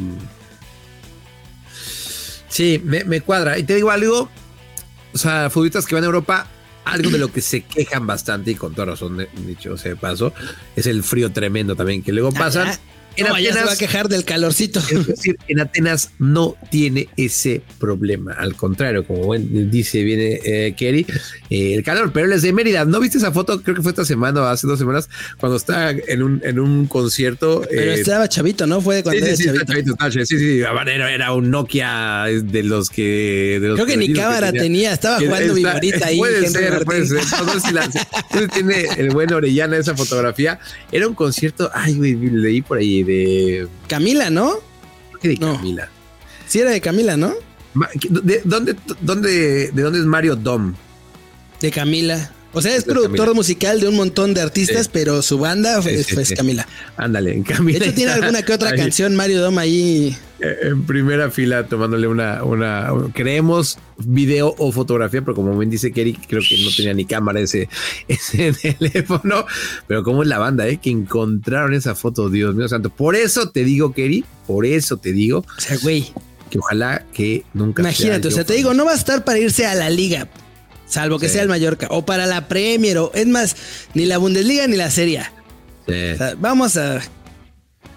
Sí, me, me cuadra. Y te digo algo, o sea, futbolistas que van a Europa, algo de lo que se quejan bastante, y con toda razón, de- dicho sea de paso, es el frío tremendo también, que luego pasan. Ah, En no, ya se va a Atenas, quejar del calorcito. es decir, en Atenas no tiene ese problema. Al contrario, como buen- dice, viene eh, Kerry, eh, el calor, pero él es de Mérida. ¿No viste esa foto? Creo que fue esta semana o hace dos semanas, cuando está en un, en un concierto. Pero eh, estaba chavito, ¿no? Fue de cuando Sí, sí, era sí, chavito. está chavito, está chavito. Sí, sí, Habanero era un Nokia de los que... De los Creo que ni precisos cámara tenía, estaba Que jugando está- viborita ahí. Puede Henry ser, Martín. puede ser. No sé si la- si tiene el buen Orellana esa fotografía. Era un concierto, ay, güey, leí por ahí de... Camila, ¿no? ¿Qué de No. Camila? Sí era de Camila, ¿no? Ma- ¿De dónde, dónde, de dónde es Mario Dom? De Camila. O sea, es De productor Camila. musical de un montón de artistas, Sí. pero su banda Sí, es, sí, es sí. Camila. Ándale, en De Camila. hecho, tiene está alguna que otra ahí, canción Mario Dom ahí. eh, En primera fila tomándole una, una, creemos video o fotografía, pero como bien dice Kerry, creo que no tenía ni cámara ese, ese teléfono, pero como es la banda, eh, que encontraron esa foto, Dios mío santo. Por eso te digo, Kerry, por eso te digo O sea, güey, que ojalá que nunca imagínate, o sea, te digo, no va a estar para irse a la liga, salvo que Sí. sea el Mallorca, o para la Premier, o es más, ni la Bundesliga ni la Serie A. Sí. O sea, vamos a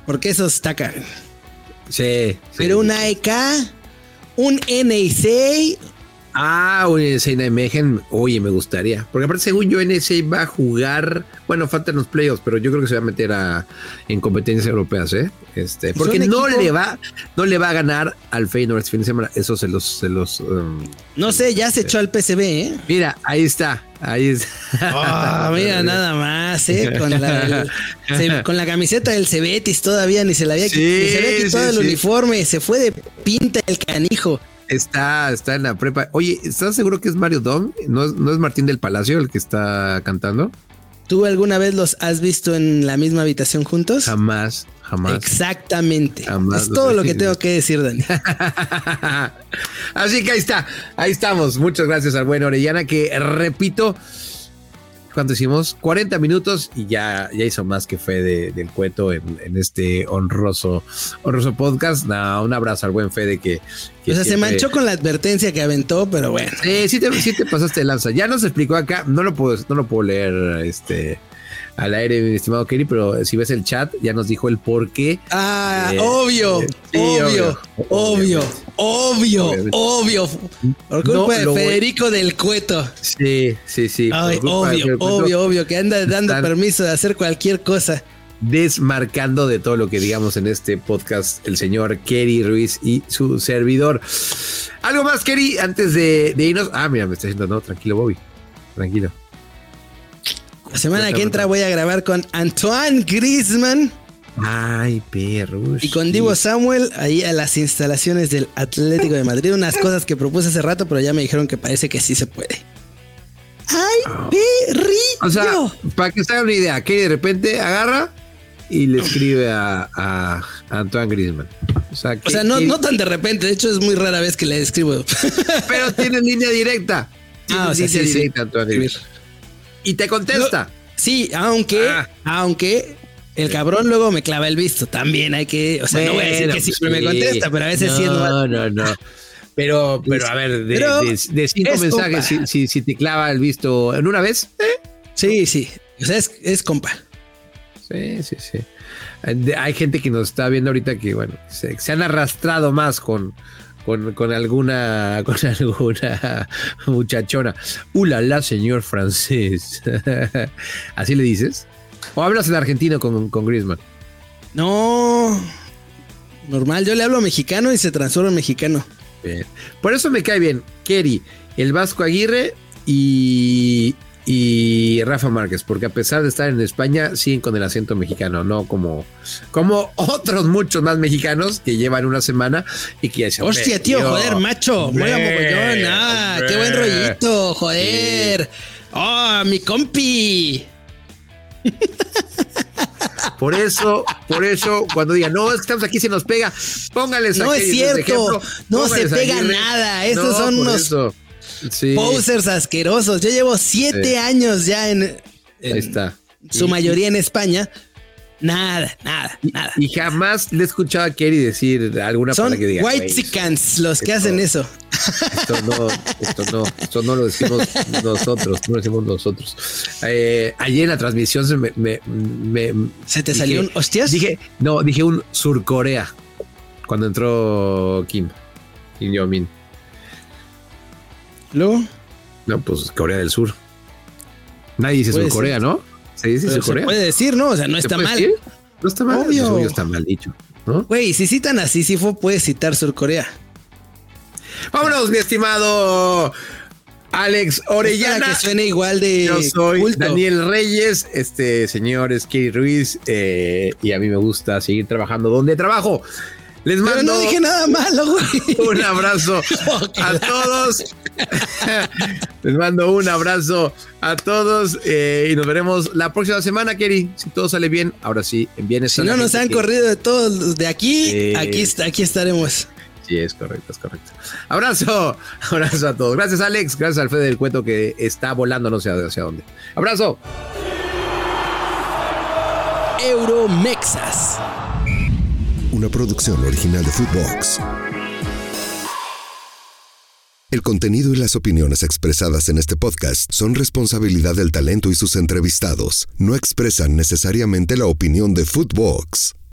Porque eso está caro. Sí, sí. Pero un A E K, un N E C. Ah, un N S A Nijmegen, oye, me gustaría. Porque aparte, según yo, N S A va a jugar. Bueno, faltan los playoffs, pero yo creo que se va a meter a, en competencias europeas, ¿eh? Este, porque no equipo? le va, no le va a ganar al Feyenoord este fin de semana. Eso se los, se los. Um, no sé, ya se eh, echó al P S V, ¿eh? Mira, ahí está, ahí está. Oh, mira, nada más, ¿eh? Con la, el, se, con la camiseta del Cebetis todavía ni se la había sí, ni se había quitado sí, el sí. uniforme, se fue de pinta el canijo. Está, está en la prepa. Oye, ¿estás seguro que es Mario Dom? ¿No es, no es Martín del Palacio el que está cantando? ¿Tú alguna vez los has visto en la misma habitación juntos? Jamás, jamás. Exactamente. Jamás es todo lo que tengo que decir, Dani. Así que ahí está, ahí estamos. Muchas gracias al buen Orellana, que repito, ¿cuánto hicimos? cuarenta minutos y ya, ya hizo más que Fede del Cueto en, en este honroso, honroso podcast. No, un abrazo al buen Fede que, que o sea, siempre... se manchó con la advertencia que aventó, pero bueno. Sí, sí te, sí te pasaste de lanza. Ya nos explicó acá, no lo puedo, no lo puedo leer este al aire, mi estimado Kerry, pero si ves el chat, ya nos dijo el por qué. Ah, eh, obvio, eh, sí, obvio, obvio, obvio, obvio, obvio. Por culpa no, de Federico voy... del Cueto. Sí, sí, sí. Ay, obvio, obvio, obvio, que anda dando permiso de hacer cualquier cosa. Desmarcando de todo lo que digamos en este podcast el señor Kerry Ruiz y su servidor. ¿Algo más, Kerry, antes de, de irnos? Ah, mira, me está diciendo, no, tranquilo, Bobby, tranquilo. La semana que entra voy a grabar con Antoine Griezmann. Ay, perro. Y con Divo Samuel, ahí a las instalaciones del Atlético de Madrid. Unas cosas que propuse hace rato, pero ya me dijeron que parece que sí se puede. ¡Ay, oh. perrillo! O sea, para que se hagan una idea, que de repente agarra y le escribe a, a, a Antoine Griezmann. O sea, que, o sea no, que... no tan de repente. De hecho, es muy rara vez que le escribo. Pero tiene línea directa. Tiene ah, o sea, línea sí, directa, sí. Antoine Griezmann. Y te contesta. No, sí, aunque, ah. aunque el cabrón luego me clava el visto. También hay que, o sea, bueno, no voy a decir que siempre sí. me contesta, pero a veces no, sí es no, no, no. Pero, pero a ver, de, pero de, de cinco mensajes, si, si, si te clava el visto en una vez, ¿eh? Sí, sí. O sea, es, es compa. Sí, sí, sí. Hay gente que nos está viendo ahorita que, bueno, se, se han arrastrado más con, con, con alguna, con alguna muchachona. ¡Ula, la señor francés! ¿Así le dices? ¿O hablas en argentino con, con Griezmann? No, normal. Yo le hablo mexicano y se transforma en mexicano. Bien. Por eso me cae bien Kerry, el Vasco Aguirre y, y Rafa Márquez, porque a pesar de estar en España, siguen con el acento mexicano, no como, como otros muchos más mexicanos que llevan una semana y que ya se... Hostia, tío, tío, joder, macho, mola mogollón, ah, qué buen rollito, joder. Oh, mi compi. Por eso, por eso, cuando digan, no, es que estamos aquí, se nos pega, póngales no aquí. No es cierto, ejemplo, no se pega Aguirre. Nada, estos no, son unos sí. posers asquerosos. Yo llevo siete sí. años ya en, en está. su y, mayoría en España. Nada, nada, y, nada. Y jamás le he escuchado a Kerry decir alguna son palabra que diga. Son whitexicans los que esto, hacen eso. Esto no, esto no, esto no lo decimos nosotros, no lo decimos nosotros. Eh, ayer en la transmisión se me, me, me ¿Se te dije, salió un hostias? Dije, no, dije un Surcorea cuando entró Kim, Kim Jong-un. ¿Luego? No, pues Corea del Sur. Nadie dice Surcorea, ¿no? Se dice Surcorea. Se puede decir, ¿no? O sea, no está mal. Decir? No está mal. Obvio. Eso está mal dicho, ¿no? Güey, si citan a Sísifo, puedes citar Surcorea. Vámonos, mi estimado Alex Orellana. Que suene igual de Yo soy culto. Daniel Reyes, este señor es Kerry Ruiz, eh, y a mí me gusta seguir trabajando donde trabajo. Les mando. Pero no dije nada malo, güey. Un abrazo okay. a todos. Les mando un abrazo a todos eh, y nos veremos la próxima semana, Kerry. Si todo sale bien, ahora sí, bien. Si no nos han que... corrido de todos de aquí, eh... aquí, aquí estaremos. Sí, es correcto, es correcto. Abrazo, abrazo a todos. Gracias, Alex. Gracias al Fede del Cueto que está volando no sé hacia dónde. Abrazo. Euromexas. Una producción original de Footbox. El contenido y las opiniones expresadas en este podcast son responsabilidad del talento y sus entrevistados. No expresan necesariamente la opinión de Footbox.